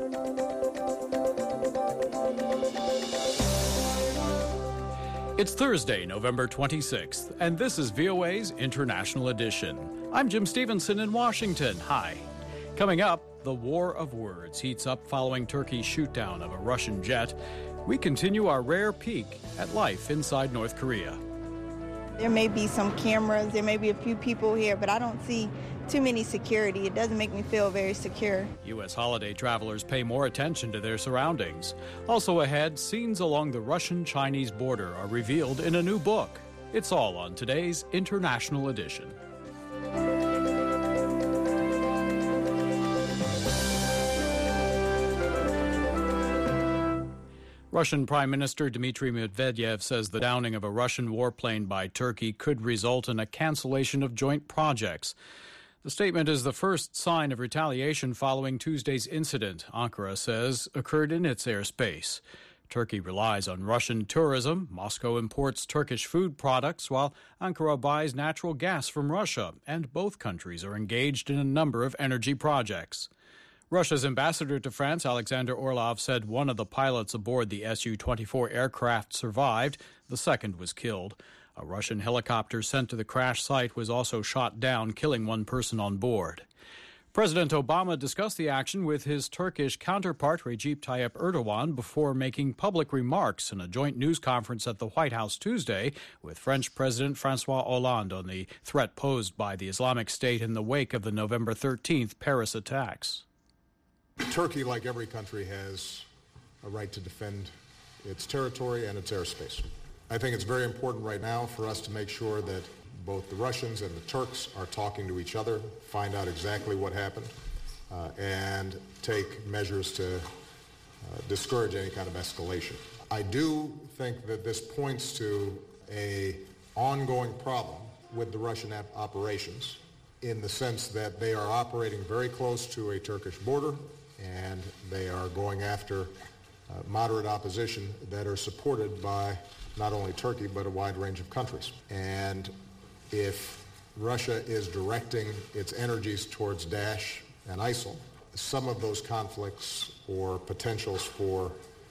It's Thursday, November 26th, and this is VOA's International Edition. I'm Jim Stevenson in Washington. Hi. Coming up, the war of words heats up following Turkey's shootdown of a Russian jet. We continue our rare peek at life inside North Korea. There may be some cameras, there may be a few people here, but I don't see too many security. It doesn't make me feel very secure. U.S. holiday travelers pay more attention to their surroundings. Also ahead, scenes along the Russian-Chinese border are revealed in a new book. It's all on today's International Edition. Russian Prime Minister Dmitry Medvedev says the downing of a Russian warplane by Turkey could result in a cancellation of joint projects. The statement is the first sign of retaliation following Tuesday's incident, Ankara says, occurred in its airspace. Turkey relies on Russian tourism. Moscow imports Turkish food products, while Ankara buys natural gas from Russia, and both countries are engaged in a number of energy projects. Russia's ambassador to France, Alexander Orlov, said one of the pilots aboard the Su-24 aircraft survived. The second was killed. A Russian helicopter sent to the crash site was also shot down, killing one person on board. President Obama discussed the action with his Turkish counterpart, Recep Tayyip Erdogan, before making public remarks in a joint news conference at the White House Tuesday with French President François Hollande on the threat posed by the Islamic State in the wake of the November 13th Paris attacks. Turkey, like every country, has a right to defend its territory and its airspace. I think it's very important right now for us to make sure that both the Russians and the Turks are talking to each other, find out exactly what happened, and take measures to discourage any kind of escalation. I do think that this points to an ongoing problem with the Russian operations in the sense that they are operating very close to a Turkish border, and they are going after moderate opposition that are supported by not only Turkey, but a wide range of countries. And if Russia is directing its energies towards Daesh and ISIL, some of those conflicts or potentials for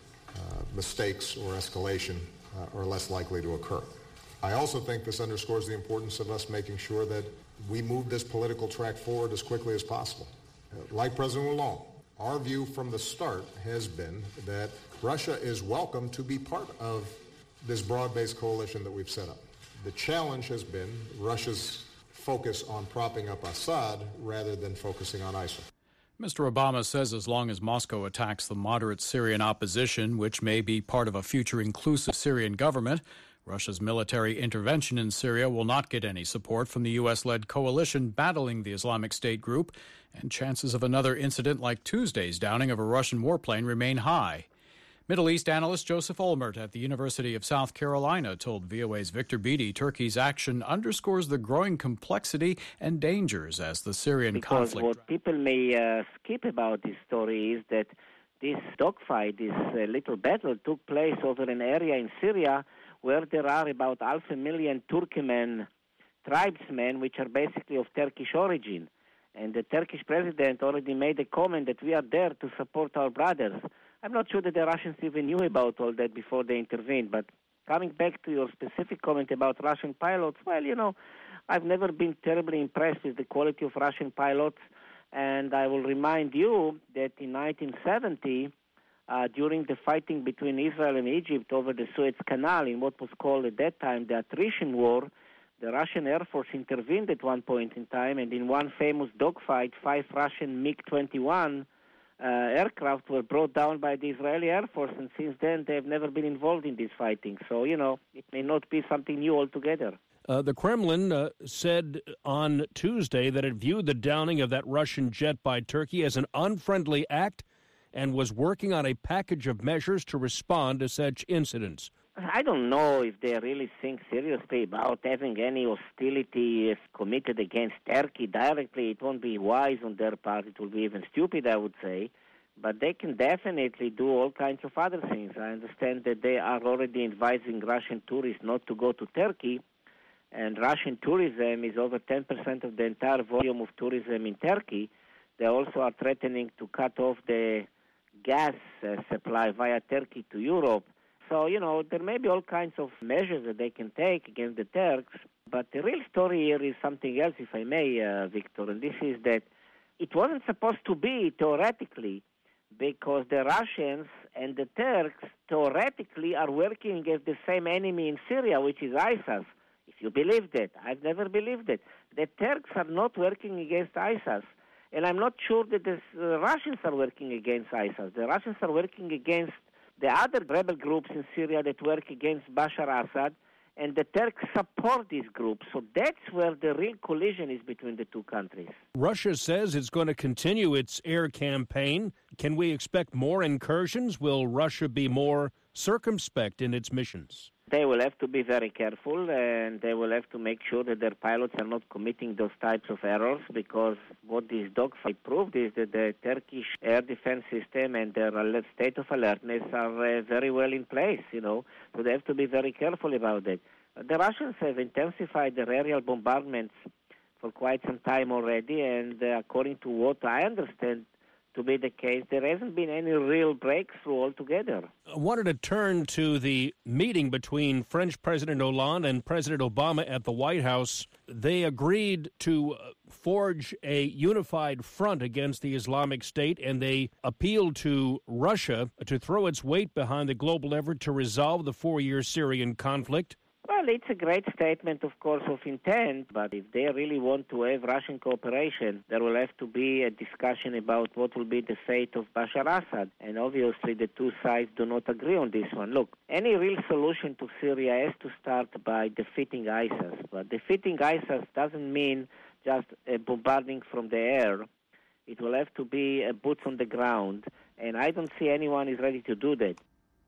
mistakes or escalation are less likely to occur. I also think this underscores the importance of us making sure that we move this political track forward as quickly as possible. Like President Hollande, our view from the start has been that Russia is welcome to be part of this broad-based coalition that we've set up. The challenge has been Russia's focus on propping up Assad rather than focusing on ISIL. Mr. Obama says as long as Moscow attacks the moderate Syrian opposition, which may be part of a future inclusive Syrian government, Russia's military intervention in Syria will not get any support from the U.S.-led coalition battling the Islamic State group, and chances of another incident like Tuesday's downing of a Russian warplane remain high. Middle East analyst Joseph Olmert at the University of South Carolina told VOA's Victor Beattie Turkey's action underscores the growing complexity and dangers as the Syrian conflict. Because what people may skip about this story is that this dogfight, this little battle, took place over an area in Syria where there are about 500,000 Turkmen tribesmen, which are basically of Turkish origin. And the Turkish president already made a comment that we are there to support our brothers. I'm not sure that the Russians even knew about all that before they intervened. But coming back to your specific comment about Russian pilots, well, I've never been terribly impressed with the quality of Russian pilots. And I will remind you that in 1970, during the fighting between Israel and Egypt over the Suez Canal in what was called at that time the attrition war, the Russian Air Force intervened at one point in time, and in one famous dogfight, 5 Russian MiG-21 aircraft were brought down by the Israeli Air Force, and since then they have never been involved in this fighting. So, it may not be something new altogether. The Kremlin said on Tuesday that it viewed the downing of that Russian jet by Turkey as an unfriendly act and was working on a package of measures to respond to such incidents. I don't know if they really think seriously about having any hostility committed against Turkey directly. It won't be wise on their part. It will be even stupid, I would say. But they can definitely do all kinds of other things. I understand that they are already advising Russian tourists not to go to Turkey. And Russian tourism is over 10% of the entire volume of tourism in Turkey. They also are threatening to cut off the gas supply via Turkey to Europe. So, there may be all kinds of measures that they can take against the Turks, but the real story here is something else, if I may, Victor, and this is that it wasn't supposed to be theoretically, because the Russians and the Turks theoretically are working against the same enemy in Syria, which is ISIS. If you believe that, I've never believed it. The Turks are not working against ISIS, and I'm not sure that the Russians are working against ISIS. The Russians are working against the other rebel groups in Syria that work against Bashar Assad, and the Turks support these groups. So that's where the real collision is between the two countries. Russia says it's going to continue its air campaign. Can we expect more incursions? Will Russia be more circumspect in its missions? They will have to be very careful, and they will have to make sure that their pilots are not committing those types of errors, because what this dogfight proved is that the Turkish air defense system and their state of alertness are very well in place, so they have to be very careful about that. The Russians have intensified their aerial bombardments for quite some time already, and according to what I understand to be the case, there hasn't been any real breakthrough altogether. I wanted to turn to the meeting between French President Hollande and President Obama at the White House. They agreed to forge a unified front against the Islamic State, and they appealed to Russia to throw its weight behind the global effort to resolve the 4-year Syrian conflict. Well, it's a great statement, of course, of intent, but if they really want to have Russian cooperation, there will have to be a discussion about what will be the fate of Bashar Assad. And obviously the two sides do not agree on this one. Look, any real solution to Syria has to start by defeating ISIS. But defeating ISIS doesn't mean just bombarding from the air. It will have to be boots on the ground, and I don't see anyone is ready to do that.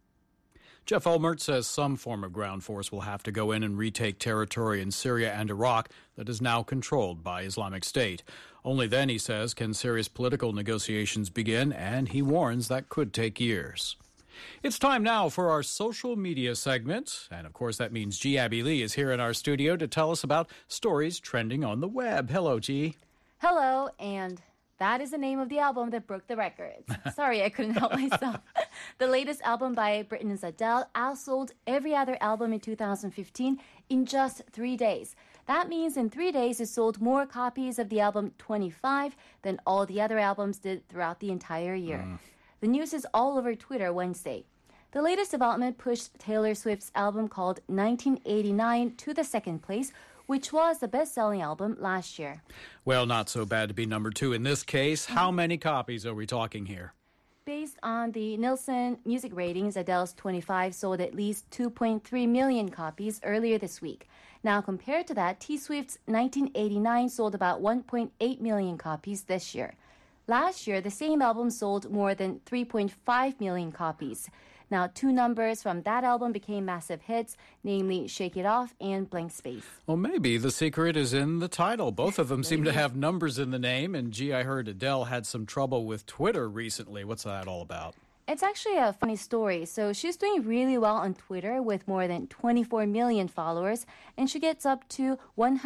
Jeff Ulmert says some form of ground force will have to go in and retake territory in Syria and Iraq that is now controlled by Islamic State. Only then, he says, can serious political negotiations begin, and he warns that could take years. It's time now for our social media segment, and of course that means G. Abby Lee is here in our studio to tell us about stories trending on the web. Hello, G. Hello, and that is the name of the album that broke the records. Sorry, I couldn't help myself. The latest album by Britain's Adele outsold every other album in 2015 in just 3 days. That means in 3 days it sold more copies of the album 25 than all the other albums did throughout the entire year. The news is all over Twitter Wednesday. The latest development pushed Taylor Swift's album called 1989 to the second place, which was the best-selling album last year. Well, not so bad to be number 2 in this case. How many copies are we talking here? Based on the Nielsen music ratings, Adele's 25 sold at least 2.3 million copies earlier this week. Now, compared to that, T-Swift's 1989 sold about 1.8 million copies this year. Last year, the same album sold more than 3.5 million copies. Now, 2 numbers from that album became massive hits, namely Shake It Off and Blank Space. Well, maybe the secret is in the title. Both of them seem to have numbers in the name. And, gee, I heard Adele had some trouble with Twitter recently. What's that all about? It's actually a funny story. So she's doing really well on Twitter with more than 24 million followers, and she gets up to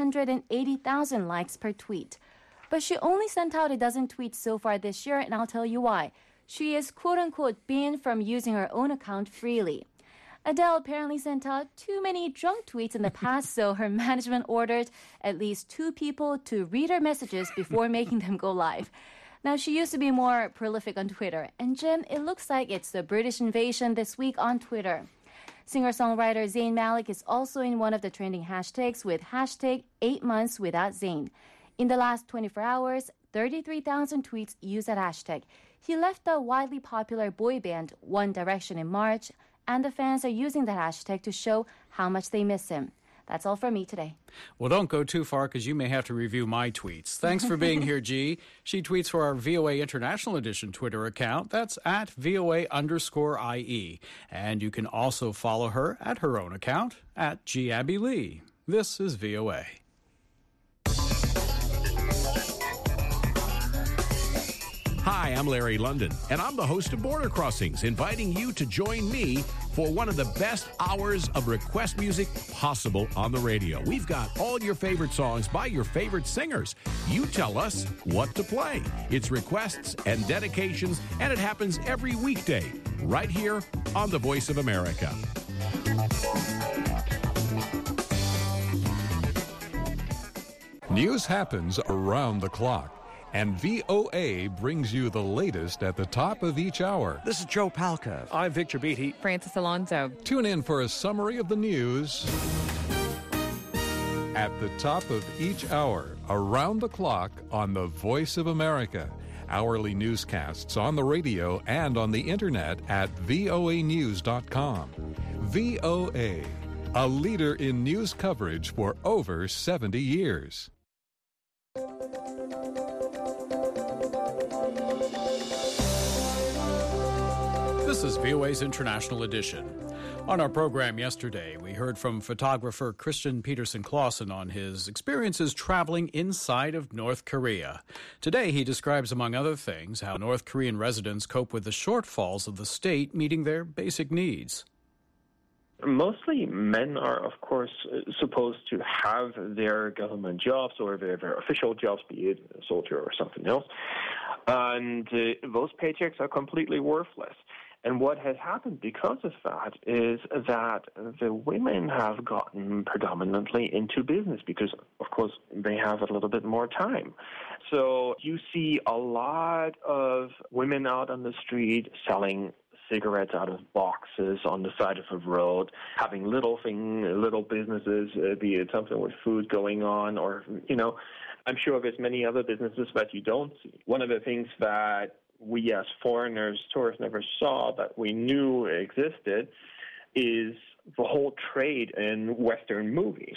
180,000 likes per tweet. But she only sent out a dozen tweets so far this year, and I'll tell you why. She is quote-unquote banned from using her own account freely. Adele apparently sent out too many drunk tweets in the past, so her management ordered at least 2 people to read her messages before making them go live. Now, she used to be more prolific on Twitter, and Jim, it looks like it's the British invasion this week on Twitter. Singer-songwriter Zayn Malik is also in one of the trending hashtags with hashtag 8 months without Zayn. In the last 24 hours, 33,000 tweets used that hashtag. He left the widely popular boy band One Direction in March, and the fans are using that hashtag to show how much they miss him. That's all from me today. Well, don't go too far because you may have to review my tweets. Thanks for being here, G. She tweets for our VOA International Edition Twitter account. That's at VOA_IE. And you can also follow her at her own account at G. Abby Lee. This is VOA. Hi, I'm Larry London, and I'm the host of Border Crossings, inviting you to join me for one of the best hours of request music possible on the radio. We've got all your favorite songs by your favorite singers. You tell us what to play. It's requests and dedications, and it happens every weekday right here on the Voice of America. News happens around the clock, and VOA brings you the latest at the top of each hour. This is Joe Palca. I'm Victor Beatty. Francis Alonso. Tune in for a summary of the news at the top of each hour, around the clock on the Voice of America. Hourly newscasts on the radio and on the internet at voanews.com. VOA, a leader in news coverage for over 70 years. This is VOA's International Edition. On our program yesterday, we heard from photographer Christian Peterson Clausen on his experiences traveling inside of North Korea. Today, he describes, among other things, how North Korean residents cope with the shortfalls of the state meeting their basic needs. Mostly men are, of course, supposed to have their government jobs or their official jobs, be it a soldier or something else. And those paychecks are completely worthless. And what has happened because of that is that the women have gotten predominantly into business because, of course, they have a little bit more time. So you see a lot of women out on the street selling cigarettes out of boxes on the side of a road, having little businesses, be it something with food going on or, I'm sure there's many other businesses that you don't see. One of the things that we as foreigners, tourists, never saw that we knew existed is the whole trade in Western movies.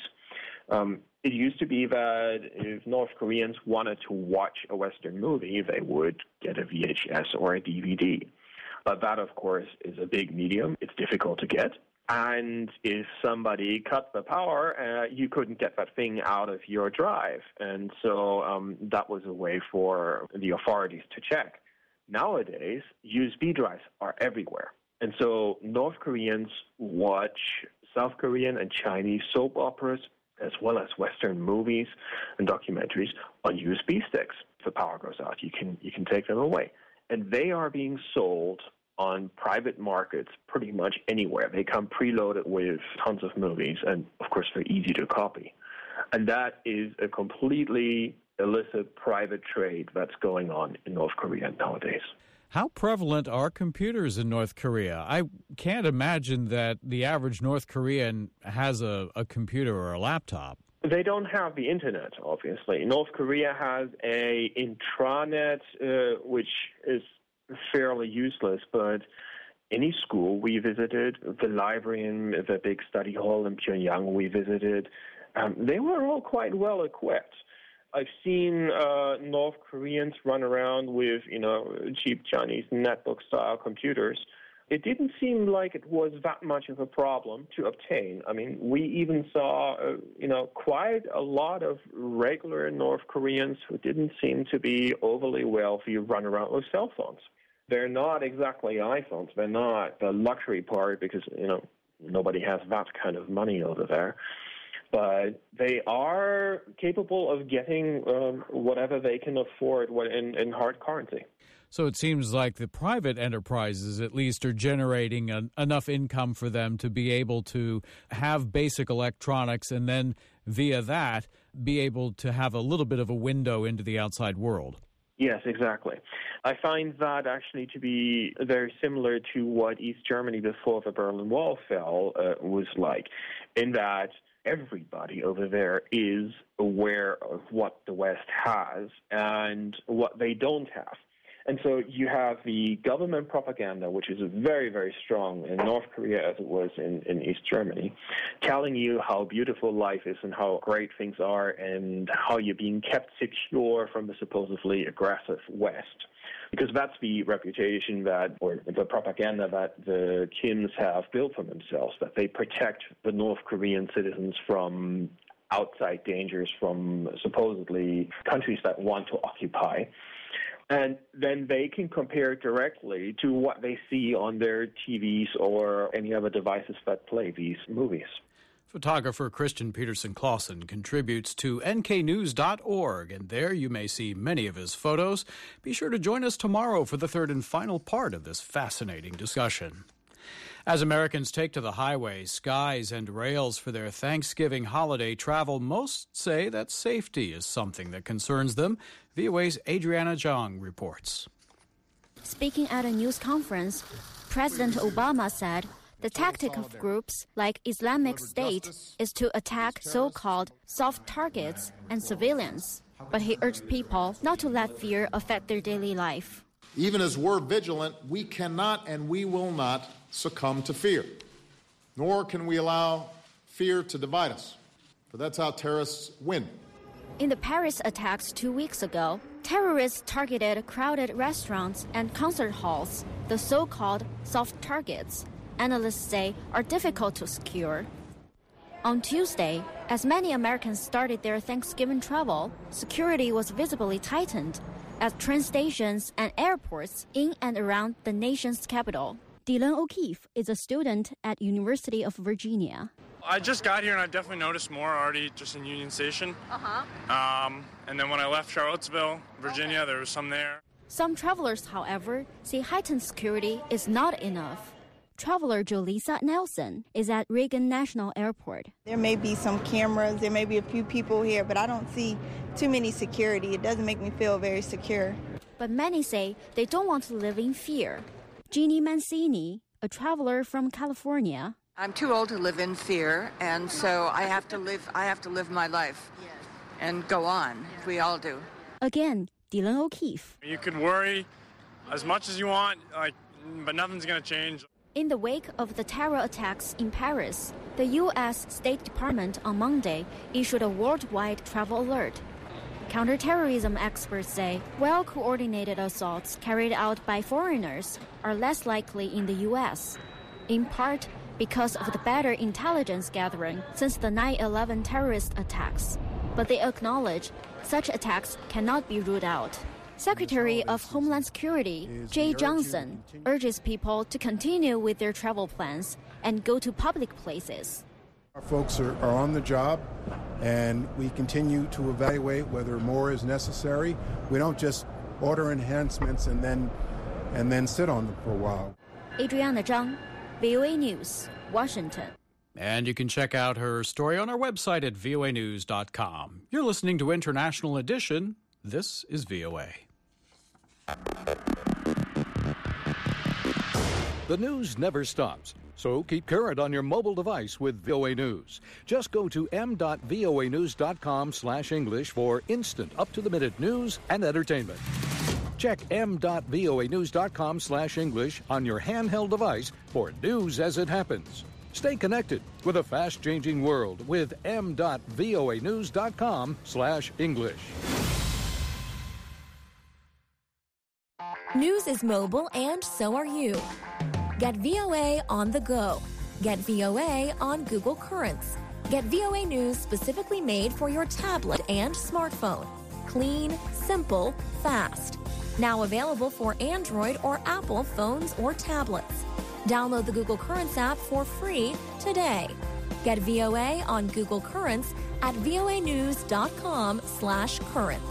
It used to be that if North Koreans wanted to watch a Western movie, they would get a VHS or a DVD. But that, of course, is a big medium. It's difficult to get. And if somebody cut the power, you couldn't get that thing out of your drive. And so that was a way for the authorities to check. Nowadays, USB drives are everywhere. And so North Koreans watch South Korean and Chinese soap operas, as well as Western movies and documentaries on USB sticks. If the power goes out, you can take them away. And they are being sold on private markets pretty much anywhere. They come preloaded with tons of movies, and of course they're easy to copy. And that is a completely illicit private trade that's going on in North Korea nowadays. How prevalent are computers in North Korea? I can't imagine that the average North Korean has a computer or a laptop. They don't have the internet, obviously. North Korea has a intranet, which is fairly useless, but any school we visited, the library in the big study hall in Pyongyang we visited, they were all quite well equipped. I've seen North Koreans run around with, cheap Chinese netbook-style computers. It didn't seem like it was that much of a problem to obtain. I mean, we even saw, quite a lot of regular North Koreans who didn't seem to be overly wealthy run around with cell phones. They're not exactly iPhones. They're not the luxury part because, nobody has that kind of money over there. But they are capable of getting whatever they can afford in hard currency. So it seems like the private enterprises, at least, are generating enough income for them to be able to have basic electronics and then, via that, be able to have a little bit of a window into the outside world. Yes, exactly. I find that actually to be very similar to what East Germany before the Berlin Wall fell was like, in that everybody over there is aware of what the West has and what they don't have. And so you have the government propaganda, which is very, very strong in North Korea as it was in East Germany, telling you how beautiful life is and how great things are and how you're being kept secure from the supposedly aggressive West. Because that's the reputation or the propaganda that the Kims have built for themselves, that they protect the North Korean citizens from outside dangers from supposedly countries that want to occupy. And then they can compare it directly to what they see on their TVs or any other devices that play these movies. Photographer Christian Peterson Clausen contributes to nknews.org, and there you may see many of his photos. Be sure to join us tomorrow for the third and final part of this fascinating discussion. As Americans take to the highways, skies, and rails for their Thanksgiving holiday travel, most say that safety is something that concerns them. VOA's Adriana Zhang reports. Speaking at a news conference, President Obama said the tactic of groups like Islamic State is to attack so-called soft targets and civilians. But he urged people not to let fear affect their daily life. Even as we're vigilant, we cannot and we will not succumb to fear, nor can we allow fear to divide us, for that's how terrorists win. In the Paris attacks 2 weeks ago, terrorists targeted crowded restaurants and concert halls, the so-called soft targets, analysts say are difficult to secure. On Tuesday, as many Americans started their Thanksgiving travel, security was visibly tightened at train stations and airports in and around the nation's capital. Dylan O'Keefe is a student at University of Virginia. I just got here and I definitely noticed more already just in Union Station. And then when I left Charlottesville, Virginia, there was some there. Some travelers, however, say heightened security is not enough. Traveler Jolisa Nelson is at Reagan National Airport. There may be some cameras, there may be a few people here, but I don't see too many security. It doesn't make me feel very secure. But many say they don't want to live in fear. Jeannie Mancini, a traveler from California. I'm too old to live in fear, and so I have to live my life and go on. We all do. Again, Dylan O'Keefe. You can worry as much as you want, but nothing's going to change. In the wake of the terror attacks in Paris, the U.S. State Department on Monday issued a worldwide travel alert. Counterterrorism experts say well-coordinated assaults carried out by foreigners are less likely in the U.S., in part because of the better intelligence gathering since the 9/11 terrorist attacks. But they acknowledge such attacks cannot be ruled out. Secretary of Homeland Security Jay Johnson urges people to continue with their travel plans and go to public places. Our folks are on the job, and we continue to evaluate whether more is necessary. We don't just order enhancements and then sit on them for a while. Adriana Zhang, VOA News, Washington. And you can check out her story on our website at voanews.com. You're listening to International Edition. This is VOA. The news never stops, so keep current on your mobile device with VOA News. Just go to m.voanews.com/English for instant, up-to-the-minute news and entertainment. Check m.voanews.com/English on your handheld device for news as it happens. Stay connected with a fast-changing world with m.voanews.com/English. News is mobile, and so are you. Get VOA on the go. Get VOA on Google Currents. Get VOA News specifically made for your tablet and smartphone. Clean, simple, fast. Now available for Android or Apple phones or tablets. Download the Google Currents app for free today. Get VOA on Google Currents at voanews.com/currents.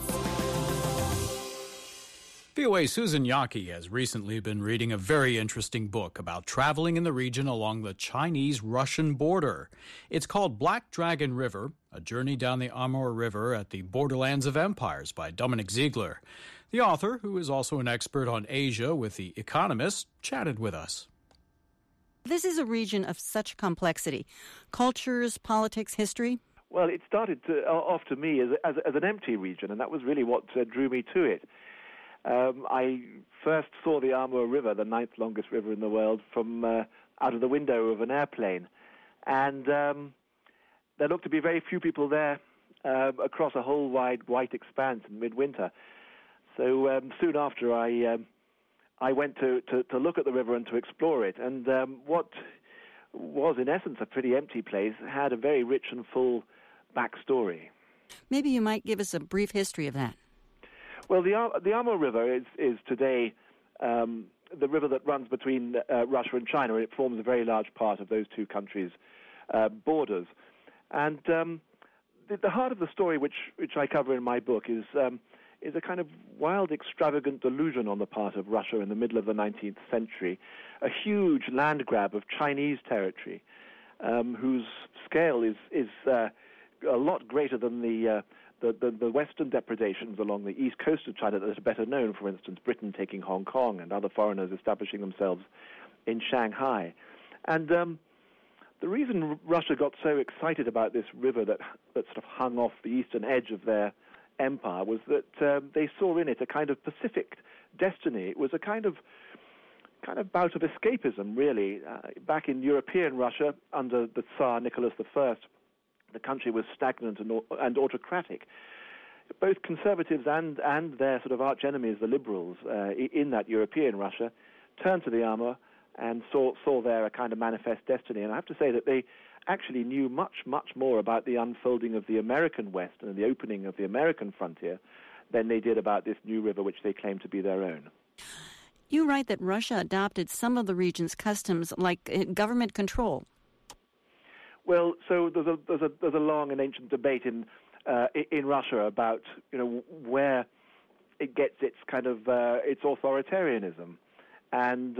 VOA's Susan Yaki has recently been reading a very interesting book about traveling in the region along the Chinese-Russian border. It's called Black Dragon River, A Journey Down the Amur River at the Borderlands of Empires by Dominic Ziegler. The author, who is also an expert on Asia with The Economist, chatted with us. This is a region of such complexity. Cultures, politics, history. Well, it started off to me as an empty region, and that was really what drew me to it. I first saw the Amur River, the 9th longest river in the world, from out of the window of an airplane. And there looked to be very few people there across a whole wide white expanse in midwinter. So soon after, I went to look at the river and to explore it. And what was, in essence, a pretty empty place had a very rich and full backstory. Maybe you might give us a brief history of that. Well, the Amur River is today the river that runs between Russia and China, and it forms a very large part of those two countries' borders. And the heart of the story, which I cover in my book, is a kind of wild, extravagant delusion on the part of Russia in the middle of the 19th century, a huge land grab of Chinese territory, whose scale is a lot greater than the Western depredations along the east coast of China that are better known, for instance, Britain taking Hong Kong and other foreigners establishing themselves in Shanghai. And the reason Russia got so excited about this river that sort of hung off the eastern edge of their empire was that they saw in it a kind of Pacific destiny. It was a kind of bout of escapism, really. Back in European Russia, under the Tsar Nicholas I, the country was stagnant and autocratic. Both conservatives and their sort of arch enemies, the liberals, in that European Russia, turned to the Amur and saw there a kind of manifest destiny. And I have to say that they actually knew much, much more about the unfolding of the American West and the opening of the American frontier than they did about this new river, which they claimed to be their own. You write that Russia adopted some of the region's customs, like government control. Well, so there's a long and ancient debate in Russia about where it gets its kind of its authoritarianism, and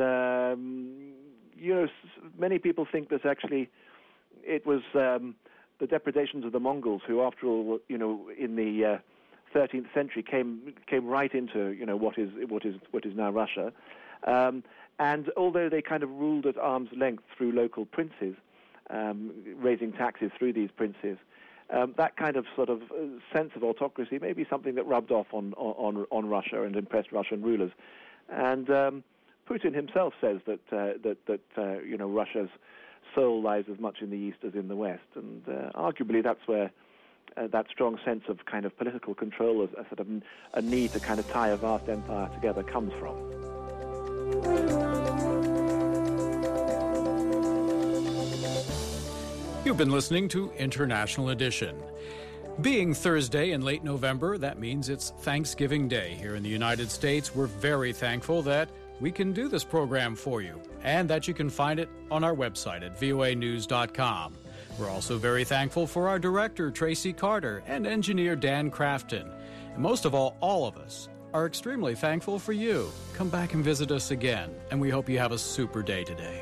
many people think that actually it was the depredations of the Mongols, who, after all, in the 13th century came right into what is now Russia, and although they kind of ruled at arm's length through local princes, raising taxes through these princes, that kind of sort of sense of autocracy may be something that rubbed off on Russia and impressed Russian rulers. And Putin himself says that Russia's soul lies as much in the east as in the west, and arguably that's where that strong sense of kind of political control, as a sort of a need to kind of tie a vast empire together, comes from. You've been listening to International Edition. Being Thursday in late November, that means it's Thanksgiving Day here in the United States. We're very thankful that we can do this program for you and that you can find it on our website at voanews.com. We're also very thankful for our director, Tracy Carter, and engineer Dan Crafton. And most of all of us are extremely thankful for you. Come back and visit us again, and we hope you have a super day today.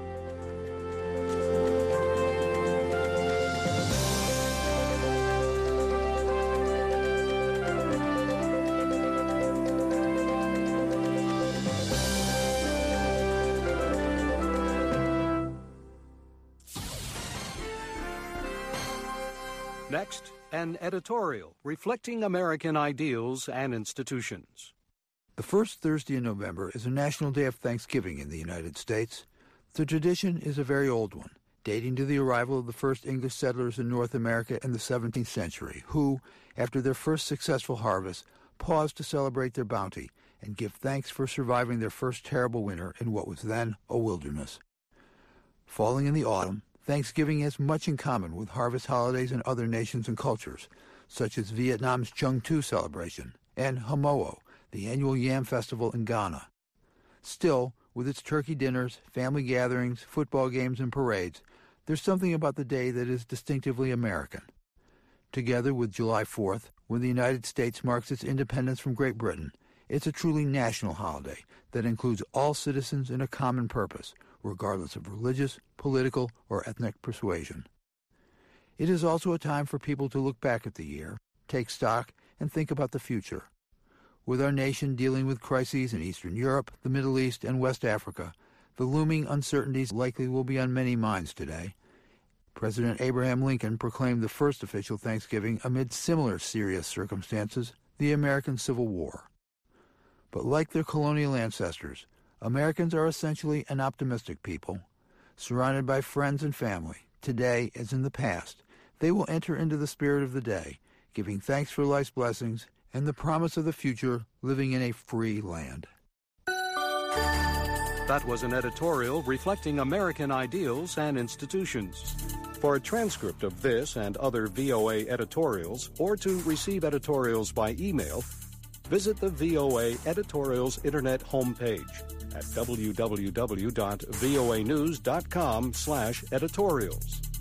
Next, an editorial reflecting American ideals and institutions. The first Thursday in November is a national day of Thanksgiving in the United States. The tradition is a very old one, dating to the arrival of the first English settlers in North America in the 17th century, who, after their first successful harvest, paused to celebrate their bounty and give thanks for surviving their first terrible winter in what was then a wilderness. Falling in the autumn, Thanksgiving has much in common with harvest holidays in other nations and cultures, such as Vietnam's Chung Tu celebration and Hamo'o, the annual yam festival in Ghana. Still, with its turkey dinners, family gatherings, football games, and parades, there's something about the day that is distinctively American. Together with July 4th, when the United States marks its independence from Great Britain, it's a truly national holiday that includes all citizens in a common purpose, regardless of religious, political, or ethnic persuasion. It is also a time for people to look back at the year, take stock, and think about the future. With our nation dealing with crises in Eastern Europe, the Middle East, and West Africa, the looming uncertainties likely will be on many minds today. President Abraham Lincoln proclaimed the first official Thanksgiving amid similar serious circumstances, the American Civil War. But like their colonial ancestors, Americans are essentially an optimistic people. Surrounded by friends and family, today as in the past, they will enter into the spirit of the day, giving thanks for life's blessings and the promise of the future, living in a free land. That was an editorial reflecting American ideals and institutions. For a transcript of this and other VOA editorials, or to receive editorials by email, visit the VOA Editorials Internet homepage at www.voanews.com/editorials.